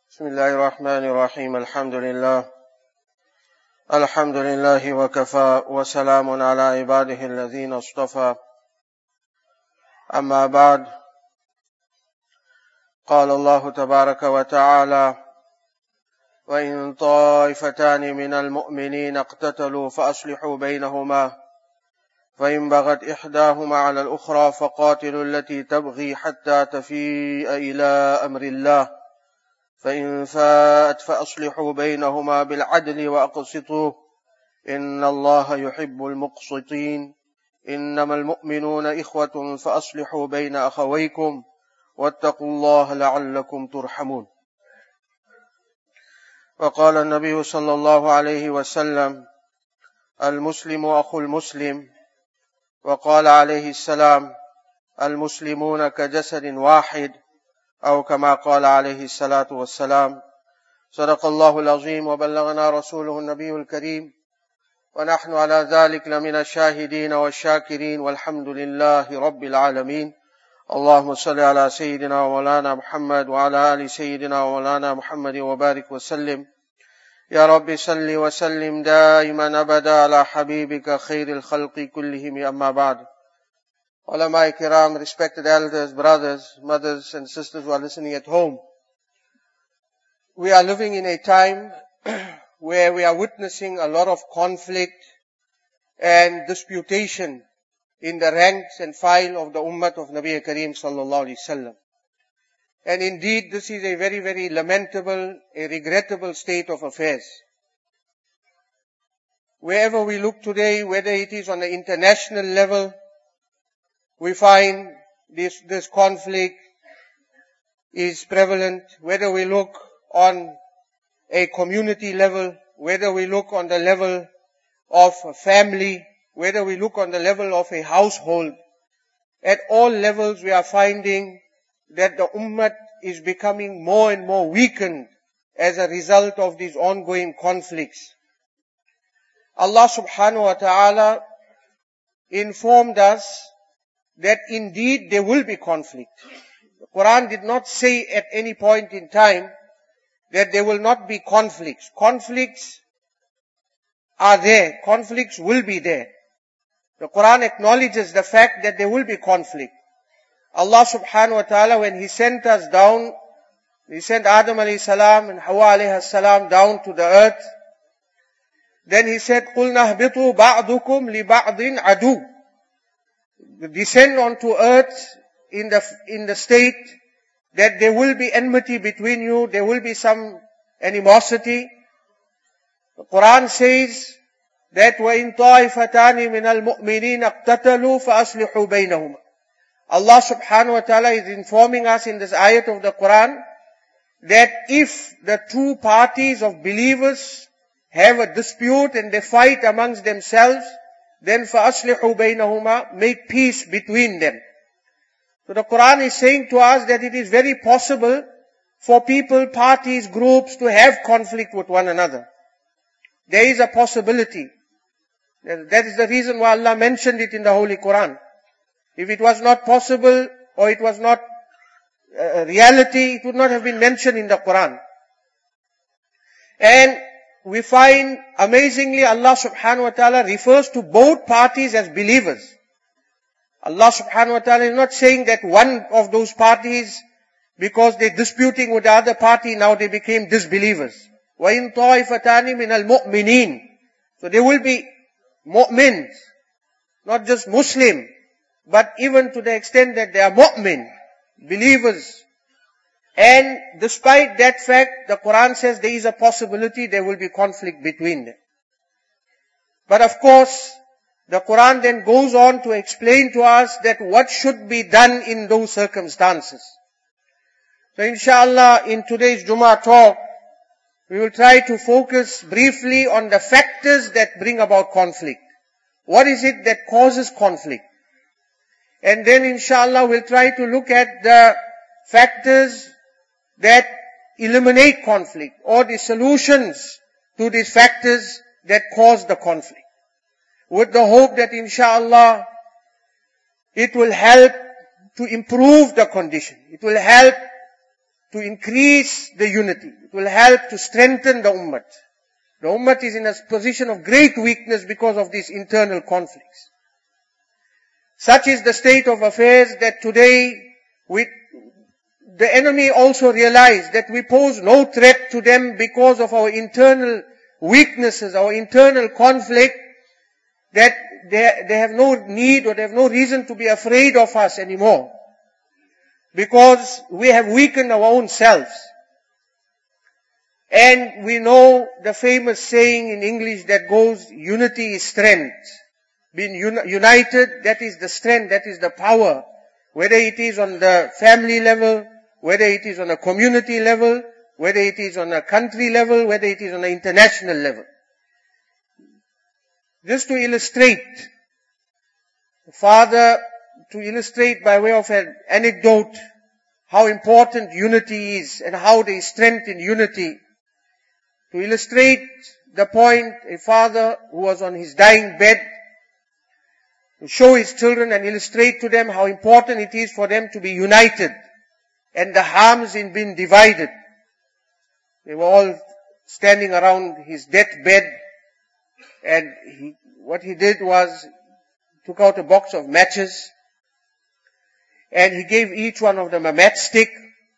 بسم الله الرحمن الرحيم الحمد لله وكفى وسلام على عباده الذين اصطفى أما بعد قال الله تبارك وتعالى وإن طائفتان من المؤمنين اقتتلوا فأصلحوا بينهما فإن بغت إحداهما على الأخرى فقاتلوا التي تبغي حتى تفيء إلى أمر الله فإن فاءت فأصلحوا بينهما بالعدل وأقسطوا إن الله يحب المقسطين إنما المؤمنون إخوة فأصلحوا بين أخويكم واتقوا الله لعلكم ترحمون. وقال النبي صلى الله عليه وسلم المسلم أخو المسلم. وقال عليه السلام المسلمون كجسد واحد أو كما قال عليه الصلاة والسلام. صدق الله العظيم وبلغنا رسوله النبي الكريم ونحن على ذلك لمن الشاهدين والشاكرين والحمد لله رب العالمين. اللهم صل على سيدنا ومولانا محمد وعلى آل سيدنا ومولانا محمد وبارك وسلم. يا رب صل وسلم دائما أبدا على حبيبك خير الخلق كلهم. أما بعد. Ulama kiram, respected elders, brothers, mothers and sisters who are listening at home. We are living in a time where we are witnessing a lot of conflict and disputation in the ranks and file of the ummah of Nabi Kareem sallallahu alaihi wasallam. And indeed this is a very, very lamentable, a regrettable state of affairs. Wherever we look today, whether it is on the international level, we find this conflict is prevalent. Whether we look on a community level, whether we look on the level of a family, whether we look on the level of a household, at all levels we are finding that the ummah is becoming more and more weakened as a result of these ongoing conflicts. Allah subhanahu wa ta'ala informed us that indeed there will be conflict. The Quran did not say at any point in time that there will not be conflicts. Conflicts are there. Conflicts will be there. The Quran acknowledges the fact that there will be conflict. Allah subhanahu wa ta'ala, when He sent us down, He sent Adam alayhi salam and Hawa alayhi salam down to the earth. Then He said, قُلْنَا اهْبِطُوا بَعْضُكُمْ لِبَعْضٍ عَدُوٍ. Descend onto earth in the state that there will be enmity between you, there will be some animosity. The Quran says that وَإِن طَائِفَتَانِ مِنَ الْمُؤْمِنِينَ اقْتَتَلُوا فَأَصْلِحُوا بَيْنَهُمَا. Allah subhanahu wa ta'ala is informing us in this ayat of the Quran that if the two parties of believers have a dispute and they fight amongst themselves, then فَأَصْلِحُوا بَيْنَهُمَا, make peace between them. So the Quran is saying to us that it is very possible for people, parties, groups to have conflict with one another. There is a possibility. That is the reason why Allah mentioned it in the Holy Quran. If it was not possible or it was not reality, it would not have been mentioned in the Quran. And we find amazingly Allah subhanahu wa ta'ala refers to both parties as believers. Allah subhanahu wa ta'ala is not saying that one of those parties, because they're disputing with the other party, now they became disbelievers. وَإِن طَائِفَتَانِ مِنَ الْمُؤْمِنِينَ. So there will be mu'mins, not just Muslim, but even to the extent that they are mu'min, believers. And despite that fact, the Quran says there is a possibility there will be conflict between them. But of course, the Quran then goes on to explain to us that what should be done in those circumstances. So inshallah, in today's Jummah talk, we will try to focus briefly on the factors that bring about conflict. What is it that causes conflict? And then inshallah, we'll try to look at the factors that eliminate conflict, or the solutions to these factors that cause the conflict. With the hope that inshallah it will help to improve the condition. It will help to increase the unity. It will help to strengthen the ummah. The ummah is in a position of great weakness because of these internal conflicts. Such is the state of affairs that today the enemy also realized that we pose no threat to them because of our internal weaknesses, our internal conflict, that they have no need or they have no reason to be afraid of us anymore. Because we have weakened our own selves. And we know the famous saying in English that goes, unity is strength. Being united, that is the strength, that is the power. Whether it is on the family level, whether it is on a community level, whether it is on a country level, whether it is on an international level. Just to illustrate, to illustrate by way of an anecdote how important unity is and how there is strength in unity. To illustrate the point, a father who was on his dying bed, to show his children and illustrate to them how important it is for them to be united and the harms in being divided. They were all standing around his deathbed, and what he did was took out a box of matches and he gave each one of them a matchstick,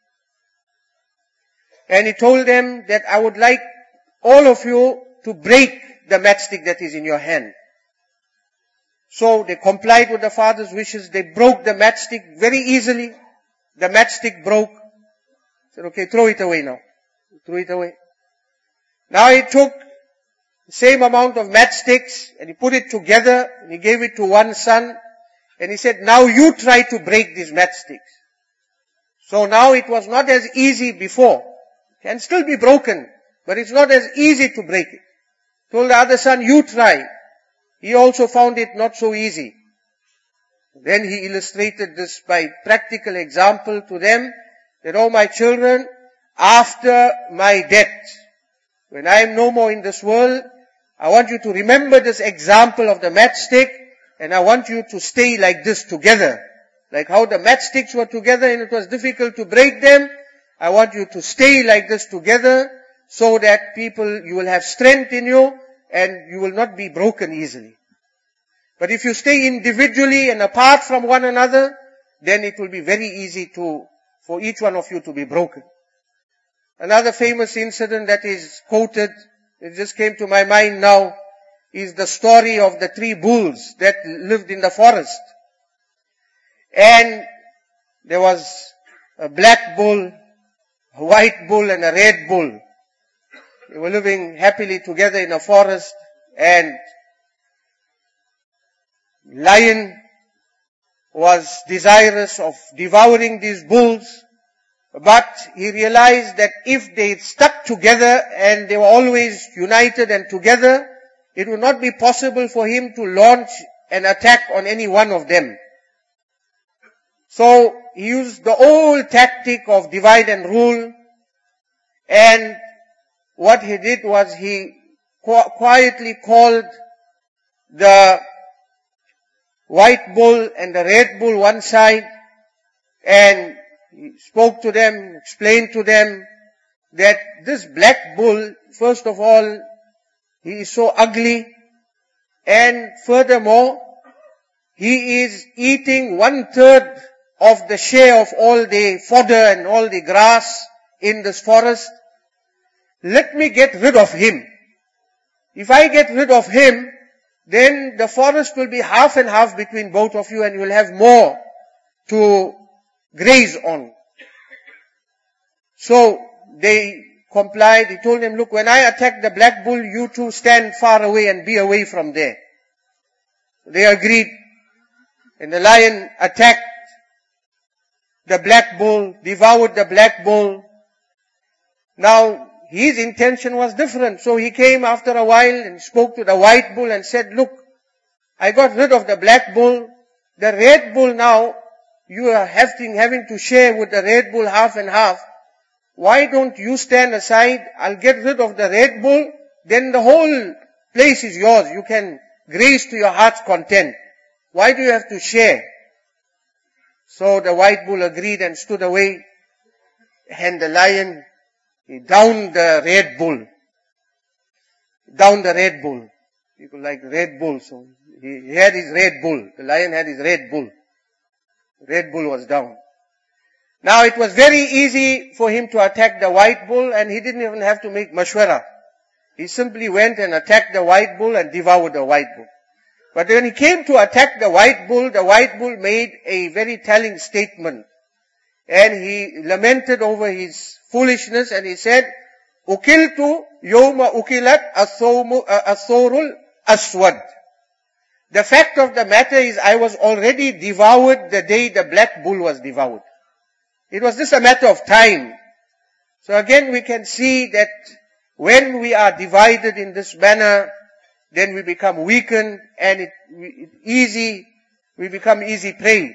and he told them that I would like all of you to break the matchstick that is in your hand. So they complied with the father's wishes. They broke the matchstick very easily. The matchstick broke. He said, okay, throw it away now. He threw it away. Now he took the same amount of matchsticks and he put it together and he gave it to one son and he said, now you try to break these matchsticks. So now it was not as easy before. It can still be broken, but it's not as easy to break it. Told the other son, you try. He also found it not so easy. Then he illustrated this by practical example to them that, oh my children, after my death, when I am no more in this world, I want you to remember this example of the matchstick and I want you to stay like this together. Like how the matchsticks were together and it was difficult to break them, I want you to stay like this together so that you will have strength in you and you will not be broken easily. But if you stay individually and apart from one another, then it will be very easy for each one of you to be broken. Another famous incident that is quoted, it just came to my mind now, is the story of the 3 bulls that lived in the forest. And there was a black bull, a white bull and a red bull. They were living happily together in a forest, and lion was desirous of devouring these bulls, but he realized that if they stuck together and they were always united and together, it would not be possible for him to launch an attack on any one of them. So he used the old tactic of divide and rule, and what he did was he quietly called the white bull and the red bull one side, and he spoke to them, explained to them that this black bull, first of all, he is so ugly, and furthermore, he is eating 1/3 of the share of all the fodder and all the grass in this forest. Let me get rid of him. If I get rid of him, then the forest will be half and half between both of you and you will have more to graze on. So they complied. He told them, look, when I attack the black bull, you two stand far away and be away from there. They agreed. And the lion attacked the black bull, devoured the black bull. Now, his intention was different. So he came after a while and spoke to the white bull and said, look, I got rid of the black bull. The red bull now, you are having to share with the red bull half and half. Why don't you stand aside? I'll get rid of the red bull. Then the whole place is yours. You can graze to your heart's content. Why do you have to share? So the white bull agreed and stood away. and the lion, he downed the Red Bull. Downed the Red Bull. People like Red Bull, so he had his Red Bull. The lion had his Red Bull. Red Bull was down. Now it was very easy for him to attack the White Bull, and he didn't even have to make mashwara. He simply went and attacked the White Bull and devoured the White Bull. But when he came to attack the White Bull made a very telling statement. And he lamented over his foolishness, and he said, Ukiltu yawma ukilat as-sawrul aswad. The fact of the matter is, I was already devoured the day the black bull was devoured. It was just a matter of time. So again we can see that when we are divided in this manner, then we become weakened and we become easy prey.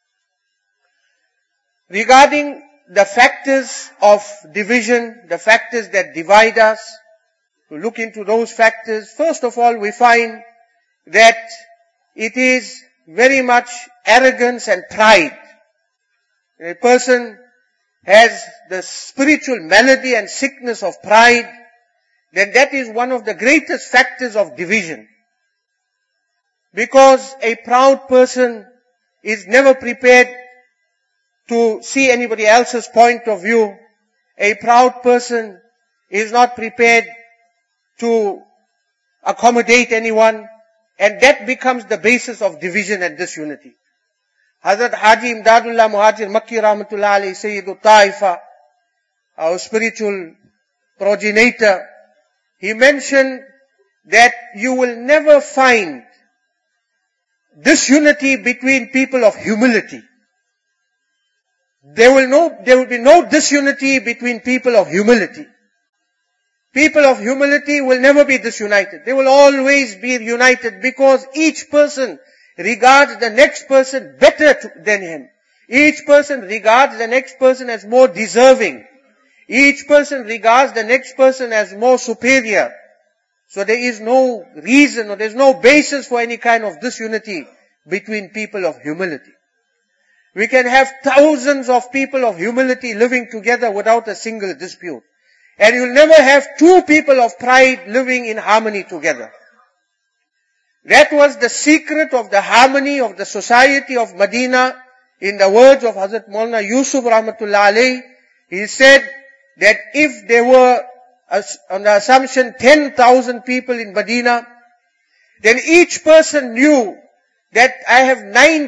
Regarding the factors of division, the factors that divide us, to look into those factors, first of all we find that it is very much arrogance and pride. A person has the spiritual malady and sickness of pride, then that is one of the greatest factors of division. Because a proud person is never prepared to see anybody else's point of view. A proud person is not prepared to accommodate anyone, and that becomes the basis of division and disunity. Hazrat Haji Imdadullah Muhajir Makki Rahmatullah alayhi Sayyidul Taifa, our spiritual progenitor, he mentioned that you will never find disunity between people of humility. There will be no disunity between people of humility. People of humility will never be disunited. They will always be united because each person regards the next person better than him. Each person regards the next person as more deserving. Each person regards the next person as more superior. So there is no reason or there is no basis for any kind of disunity between people of humility. We can have thousands of people of humility living together without a single dispute. And you'll never have two people of pride living in harmony together. That was the secret of the harmony of the society of Medina. In the words of Hazrat Maulana Yusuf Rahmatullah alayhi, he said that if there were, on the assumption, 10,000 people in Medina, then each person knew that I have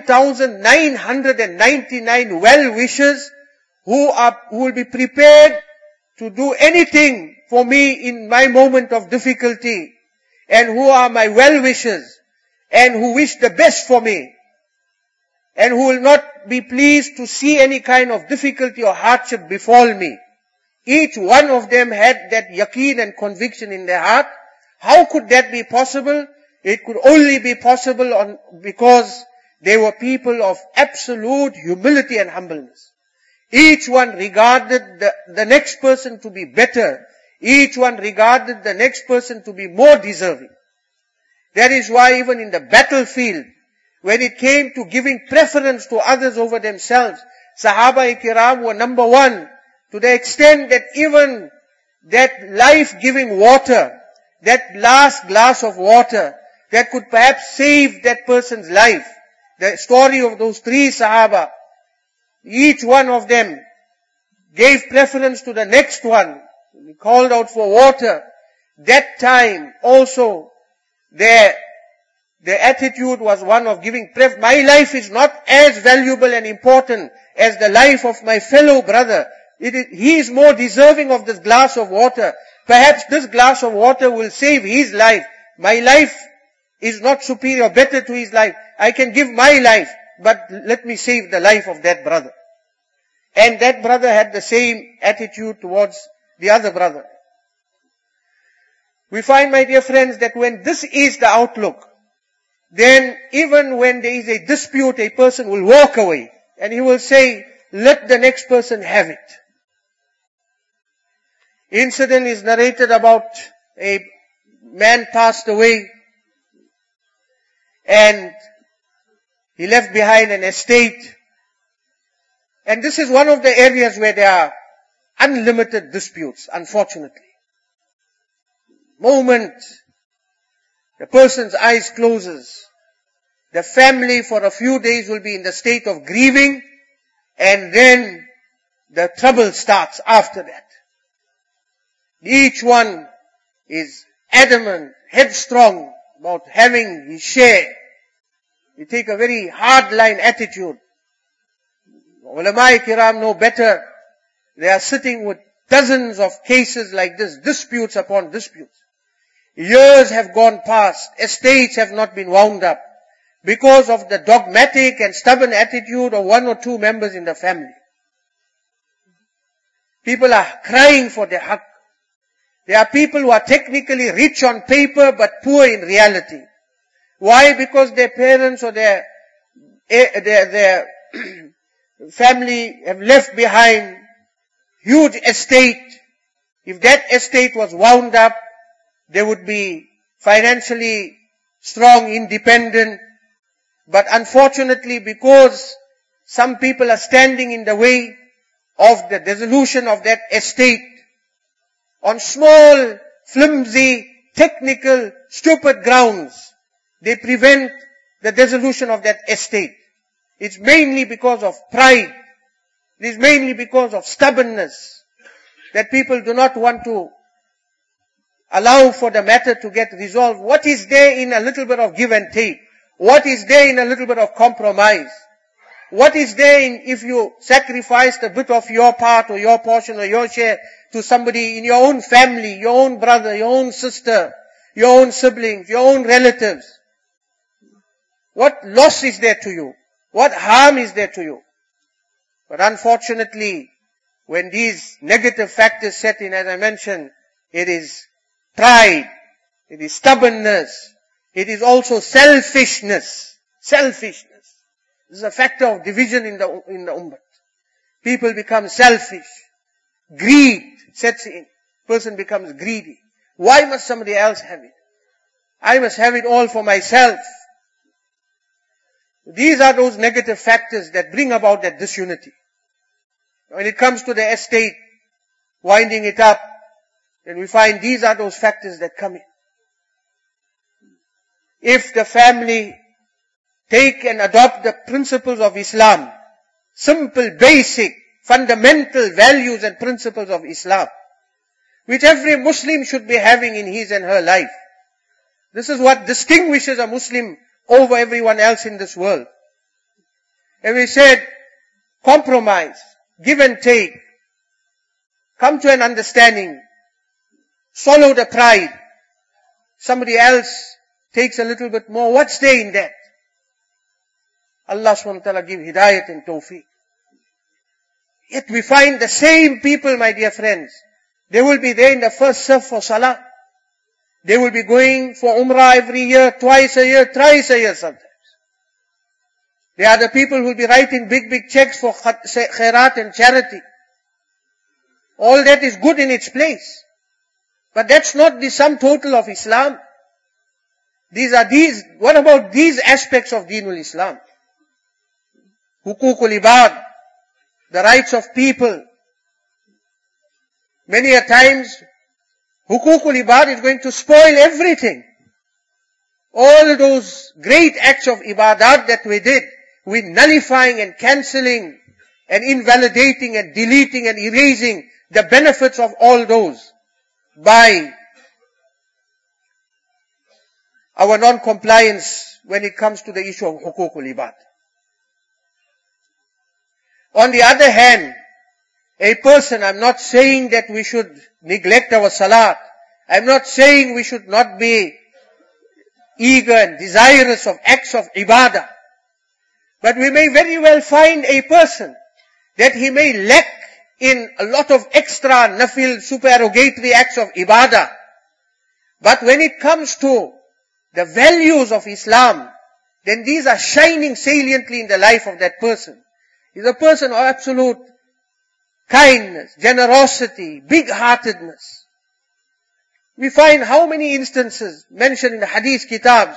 9,999 well-wishers who will be prepared to do anything for me in my moment of difficulty, and who are my well-wishers, and who wish the best for me, and who will not be pleased to see any kind of difficulty or hardship befall me. Each one of them had that yaqeen and conviction in their heart. How could that be possible? It could only be possible because they were people of absolute humility and humbleness. Each one regarded the next person to be better. Each one regarded the next person to be more deserving. That is why even in the battlefield, when it came to giving preference to others over themselves, Sahaba-i-Kiram were number one, to the extent that even that life-giving water, that last glass of water, that could perhaps save that person's life. The story of those three Sahaba, each one of them gave preference to the next one, called out for water. That time also, their attitude was one of giving preference. My life is not as valuable and important as the life of my fellow brother. He is more deserving of this glass of water. Perhaps this glass of water will save his life. My life is not superior, better to his life. I can give my life, but let me save the life of that brother. And that brother had the same attitude towards the other brother. We find, my dear friends, that when this is the outlook, then even when there is a dispute, a person will walk away and he will say, let the next person have it. Incident is narrated about a man passed away and he left behind an estate. And this is one of the areas where there are unlimited disputes, unfortunately. Moment the person's eyes closes, the family for a few days will be in the state of grieving, and then the trouble starts after that. Each one is adamant, headstrong about having his share. You take a very hard-line attitude. Ulama kiram know better. They are sitting with dozens of cases like this, disputes upon disputes. Years have gone past, estates have not been wound up because of the dogmatic and stubborn attitude of one or two members in the family. People are crying for their haqq. There are people who are technically rich on paper but poor in reality. Why? Because their parents or their family have left behind huge estate. If that estate was wound up, they would be financially strong, independent. But unfortunately, because some people are standing in the way of the dissolution of that estate, on small, flimsy, technical, stupid grounds, they prevent the dissolution of that estate. It's mainly because of pride. It is mainly because of stubbornness that people do not want to allow for the matter to get resolved. What is there in a little bit of give and take? What is there in a little bit of compromise? What is there in if you sacrificed a bit of your part or your portion or your share to somebody in your own family, your own brother, your own sister, your own siblings, your own relatives? What loss is there to you? What harm is there to you? But unfortunately, when these negative factors set in, as I mentioned, it is pride, it is stubbornness, it is also selfishness. Selfishness. This is a factor of division in the ummah. People become selfish. Greed sets in. Person becomes greedy. Why must somebody else have it? I must have it all for myself. These are those negative factors that bring about that disunity. When it comes to the estate, winding it up, then we find these are those factors that come in. If the family take and adopt the principles of Islam, simple, basic, fundamental values and principles of Islam, which every Muslim should be having in his and her life. This is what distinguishes a Muslim over everyone else in this world. And we said, compromise, give and take, come to an understanding, swallow the pride. Somebody else takes a little bit more. What's there in that? Allah subhanahu wa ta'ala give hidayat and tawfiq. Yet we find the same people, my dear friends. They will be there in the first saf for salah. They will be going for umrah every year, twice a year, thrice a year sometimes. They are the people who will be writing big, big checks for khairat and charity. All that is good in its place. But that's not the sum total of Islam. What about these aspects of Deenul Islam? Hukukul ibad, the rights of people. Many a times, hukukul ibad is going to spoil everything. All those great acts of ibadat that we did, with nullifying and cancelling and invalidating and deleting and erasing the benefits of all those by our non-compliance when it comes to the issue of hukukul ibad. On the other hand, a person, I'm not saying that we should neglect our salat. I'm not saying we should not be eager and desirous of acts of ibadah. But we may very well find a person that he may lack in a lot of extra nafil, supererogatory acts of ibadah. But when it comes to the values of Islam, then these are shining saliently in the life of that person. He's a person of absolute kindness, generosity, big-heartedness. We find how many instances mentioned in the hadith kitabs.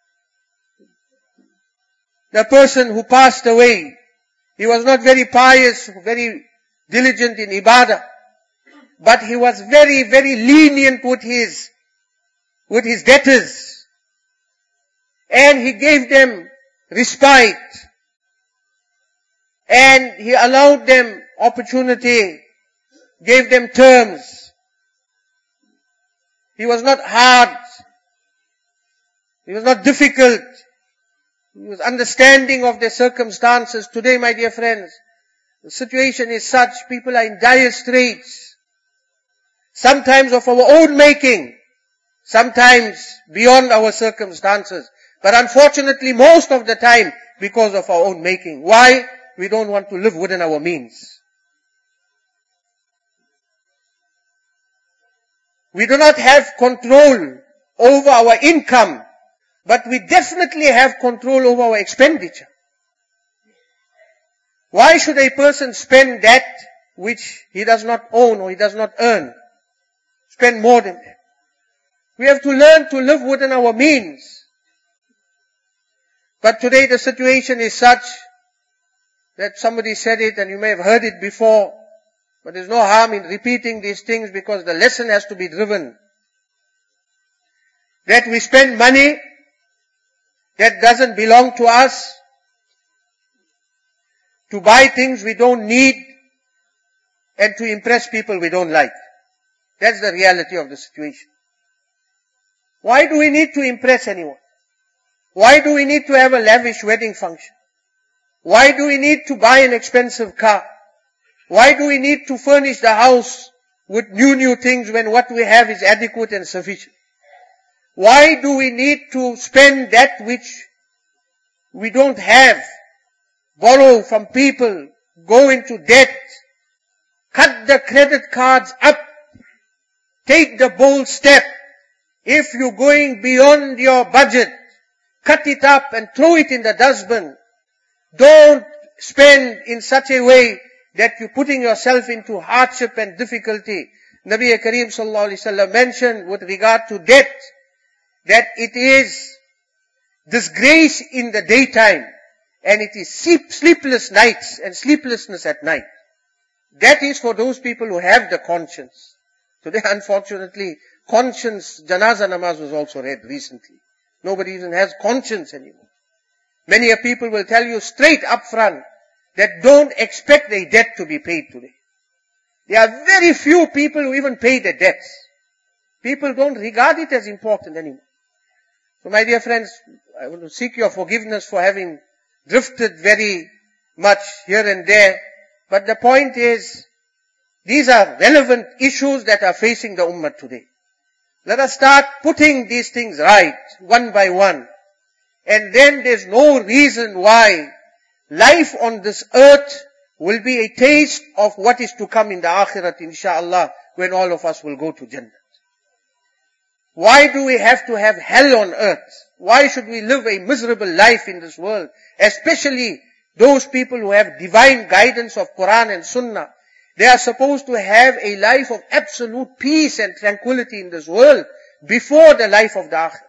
The person who passed away, he was not very pious, very diligent in ibadah. but he was very, very lenient with his debtors. And he gave them respite. And he allowed them opportunity, gave them terms. He was not hard. He was not difficult. He was understanding of their circumstances. Today, my dear friends, the situation is such, people are in dire straits. Sometimes of our own making, sometimes beyond our circumstances. But unfortunately, most of the time, because of our own making. Why? We don't want to live within our means. We do not have control over our income, but we definitely have control over our expenditure. Why should a person spend that which he does not own or he does not earn? Spend more than that. We have to learn to live within our means. But today the situation is such that somebody said it and you may have heard it before, but there's no harm in repeating these things because the lesson has to be driven. That we spend money that doesn't belong to us to buy things we don't need and to impress people we don't like. That's the reality of the situation. Why do we need to impress anyone? Why do we need to have a lavish wedding function? Why do we need to buy an expensive car? Why do we need to furnish the house with new things when what we have is adequate and sufficient? Why do we need to spend that which we don't have? Borrow from people, go into debt, cut the credit cards up, take the bold step. If you're going beyond your budget, cut it up and throw it in the dustbin. Don't spend in such a way that you're putting yourself into hardship and difficulty. Nabi Kareem sallallahu alaihi wasallam mentioned with regard to debt that it is disgrace in the daytime and it is sleepless nights and sleeplessness at night. That is for those people who have the conscience. Today, unfortunately, conscience, janaza namaz was also read recently. Nobody even has conscience anymore. Many a people will tell you straight up front that don't expect a debt to be paid today. There are very few people who even pay their debts. People don't regard it as important anymore. So my dear friends, I want to seek your forgiveness for having drifted very much here and there. But the point is, these are relevant issues that are facing the ummah today. Let us start putting these things right, one by one. And then there's no reason why life on this earth will be a taste of what is to come in the akhirat, inshallah, when all of us will go to Jannah. Why do we have to have hell on earth? Why should we live a miserable life in this world? Especially those people who have divine guidance of Quran and Sunnah. They are supposed to have a life of absolute peace and tranquility in this world before the life of the Akhirah.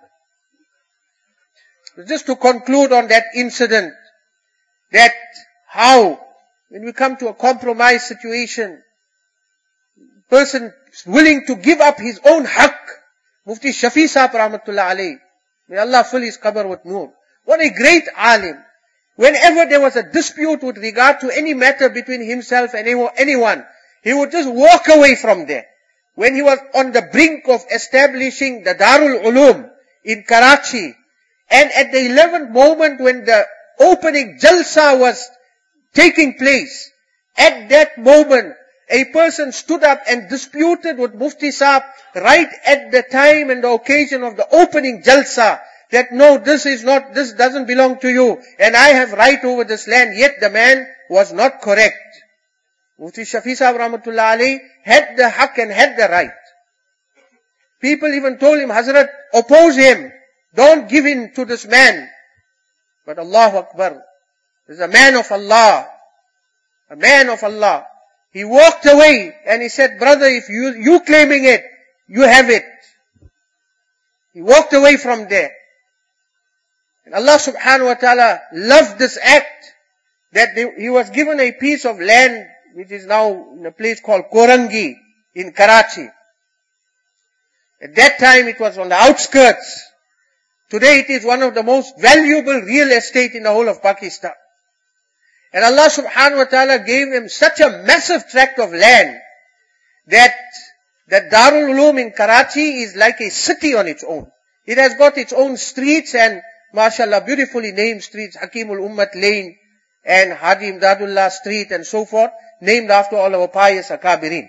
Just to conclude on that incident, that how, when we come to a compromise situation, person is willing to give up his own haqq. Mufti Shafi Sahib Rahmatullah Alayhi, may Allah fill his qabr with nur. What a great alim. Whenever there was a dispute with regard to any matter between himself and anyone, he would just walk away from there. When he was on the brink of establishing the Darul Ulum in Karachi, and at the 11th moment when the opening Jalsa was taking place, at that moment, a person stood up and disputed with Mufti Sahib right at the time and the occasion of the opening Jalsa, that no, this doesn't belong to you, and I have right over this land, yet the man was not correct. Mufti Shafi Sahib Rahmatullah Alayhi had the haqq and had the right. People even told him, Hazrat, oppose him, don't give in to this man. But Allahu Akbar, there's a man of Allah, a man of Allah. He walked away and he said, brother, if you claiming it, you have it. He walked away from there. And Allah subhanahu wa ta'ala loved this act, that he was given a piece of land which is now in a place called Korangi in Karachi. At that time it was on the outskirts. Today it is one of the most valuable real estate in the whole of Pakistan. And Allah subhanahu wa ta'ala gave him such a massive tract of land that Darul Uloom in Karachi is like a city on its own. It has got its own streets and mashallah beautifully named streets, Hakimul Ummat Lane and Haji Imdadullah Street and so forth, named after all our pious Akabirin.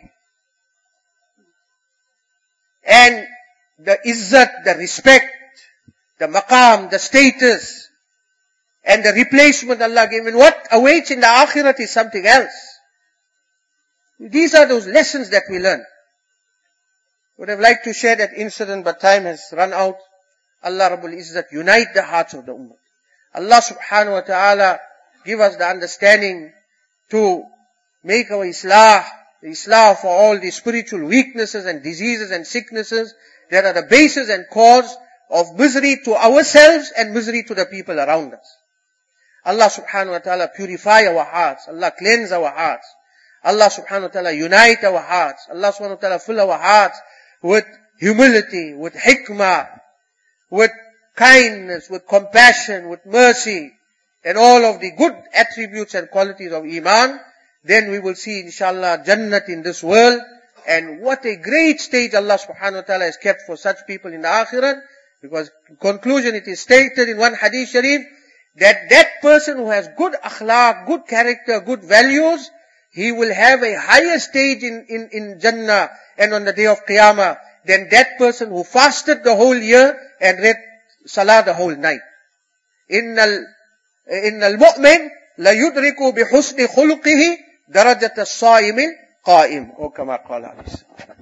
And the izzat, the respect, the maqam, the status, and the replacement Allah gave. And what awaits in the akhirat is something else. These are those lessons that we learn. Would have liked to share that incident, but time has run out. Allah Rabbul Izzat unite the hearts of the ummah. Allah subhanahu wa ta'ala give us the understanding to make our islah, the islah for all the spiritual weaknesses and diseases and sicknesses that are the basis and cause of misery to ourselves and misery to the people around us. Allah subhanahu wa ta'ala purify our hearts. Allah cleanse our hearts. Allah subhanahu wa ta'ala unite our hearts. Allah subhanahu wa ta'ala fill our hearts with humility, with hikmah, with kindness, with compassion, with mercy, and all of the good attributes and qualities of Iman. Then we will see inshallah Jannat in this world. And what a great stage Allah subhanahu wa ta'ala has kept for such people in the Akhirat. Because in conclusion it is stated in one hadith sharif that person who has good akhlaq, good character, good values, he will have a higher stage in Jannah and on the day of Qiyamah than that person who fasted the whole year and read Salah the whole night. Innal mu'min la yudriku bi husni khuluqihi darajat as-sa'im qa'im. O kama qala.